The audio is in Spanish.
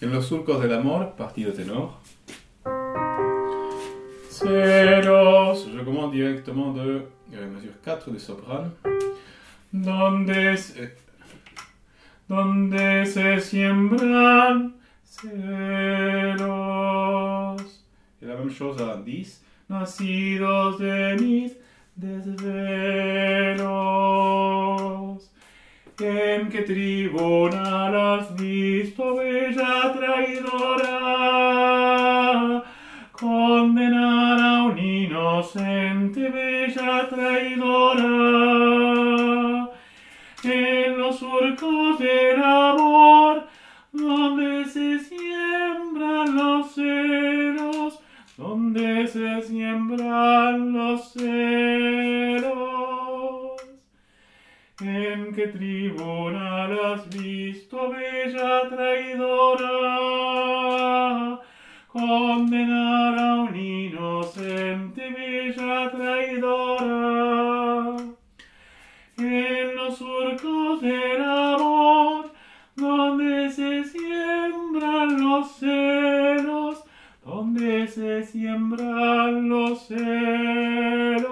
En los surcos del amor, partido tenor. Celos, je commence directement de mesure 4 de soprano. Donde se siembran celos. Et la même chose à 10. Nacidos de mis desvelos. ¿En qué tribunal has visto, bella traidora, condenar a un inocente, bella traidora? En los surcos del amor, donde se siembran los celos, donde se siembran los celos. ¿En qué tribunal has visto, bella traidora, condenar a un inocente, bella traidora? En los surcos del amor, donde se siembran los celos, donde se siembran los celos.